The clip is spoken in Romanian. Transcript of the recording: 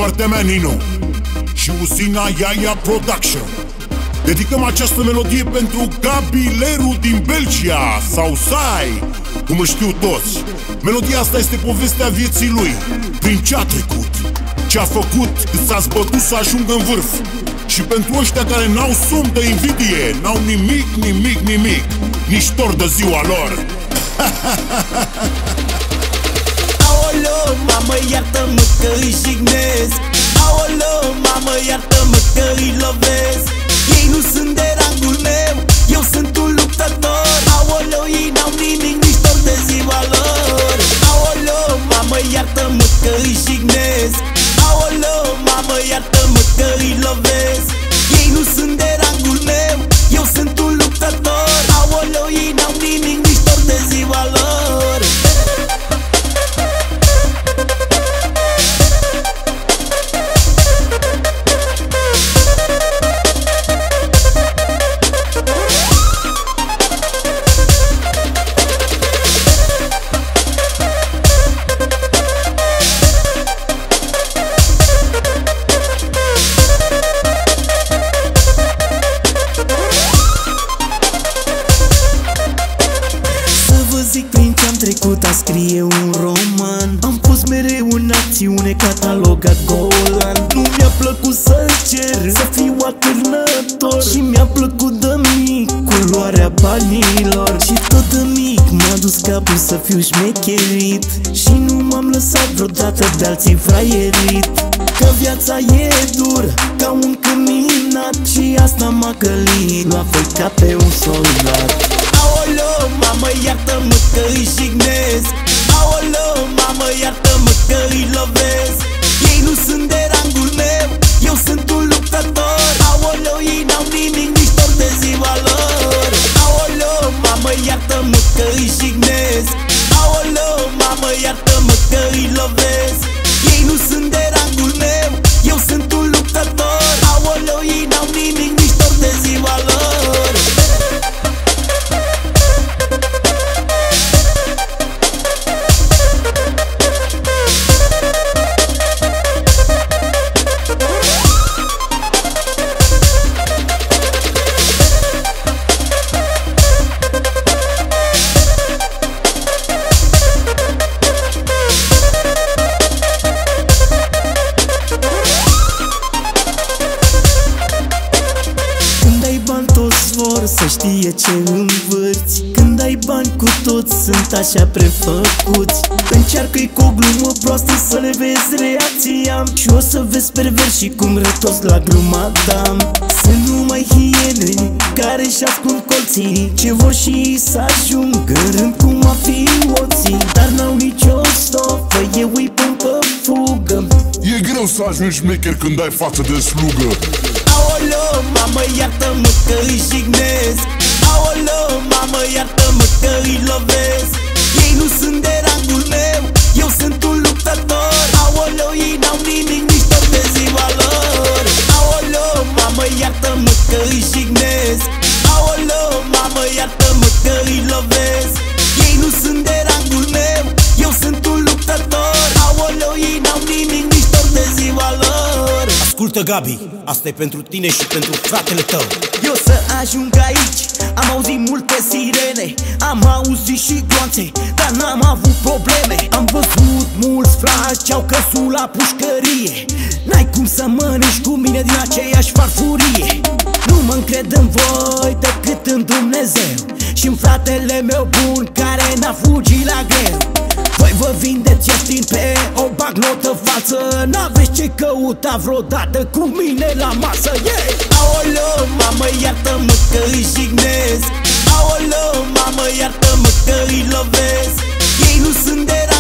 partea mea, Nino și Usina Iaia Production. Dedicăm această melodie pentru Gabi Leru din Belgia, sau Sai, cum îl știu toți. Melodia asta este povestea vieții lui, prin ce a trecut, ce a făcut cât s-a zbătut să ajungă în vârf. Și pentru ăștia care n-au somn de invidie, n-au nimic, nici tor de ziua lor. Aoleo, mamă, iartă-mă că îi jignesc. Aoleo, mamă, iartă-mă că îi lovesc. Ei nu sunt de rangul meu, eu sunt un luptător. Aoleo, ei n-au nimic, nici tor de ziua lor. Aoleo, mamă, iartă-mă că îi jignesc. Aoleo, mamă, iartă-mă că îi lovesc. Ei nu sunt de rangul meu, eu sunt un luptător. Aoleo, ei n-au nimic, nici tor de ziua lor. Trecut a scrie un roman. Am fost mereu în acțiune, catalogat golan. Nu mi-a plăcut să cer, să fiu atârnător. Și mi-a plăcut de mic culoarea banilor. Și tot de mic m-a dus capul să fiu șmecherit. Și nu m-am lăsat vreodată de alții fraierit. Că viața e dură, ca un căminat. Și asta m-a călit, la fel ca pe un soldat. Aoleo, mamă, iartă-mă că îi jignesc. Aoleo, mamă, iartă-mă că îi lovesc. Ei nu sunt de rangul meu, eu sunt un luptător. Aoleo, ei n-au nimic, nici tor de ziua lor. Aoleo, mamă, iartă-mă că îi jignesc. Aoleo, mamă, iartă-mă că îi lovesc. Ei nu sunt de rangul meu, eu sunt un luptător. Aoleo, ei n-au nimic, nici tor de ziua lor. Să știe ce învârți. Când ai bani cu toți sunt așa prefăcuți. Încearcă-i cu o glumă proastă să le vezi reacția. Și o să vezi pervers și cum rătos la gluma dam. Sunt numai hiene care și ascund colții, ce vor și ei să ajungă în rând cu mafioții. Dar n-au nicio stofă, eu îi pun pe fugă. E greu să ajungi șmecher când ai față de slugă. Aoleo, mamă, iartă-mă că îi jignesc. Aoleo, mamă, iartă-mă că îi lovesc. Ei nu sunt de rangul meu, eu sunt un luptător. Aoleo, ei n-au nimic, nici tor de ziua lor. Aoleo, mamă, iartă-mă că îi jignesc. Aoleo, mamă, iartă-mă că îi lovesc. Ei nu sunt de rangul meu, eu sunt un luptător. Aoleo, ei n-au nimic, nici tor de ziua lor. Ascultă, Gabi, asta e pentru tine și pentru fratele tău. Eu să ajung aici, am auzit multe sirene, am auzit și gloanțe, dar n-am avut probleme. Am văzut mulți frați ce-au căzut la pușcărie. N-ai cum să mănânci cu mine din aceeași farfurie. Nu mă încred în voi decât în Dumnezeu și în fratele meu bun care n-a fugit la greu. Voi vă vindeți ieftin pe o bagnotă falsă. N-aveți ce căuta vreodată cu mine la masă, yeah! Aoleo, mamă, iartă-mă că îi jignesc. Aoleo, mamă, iartă-mă că îi lovesc. Ei nu sunt de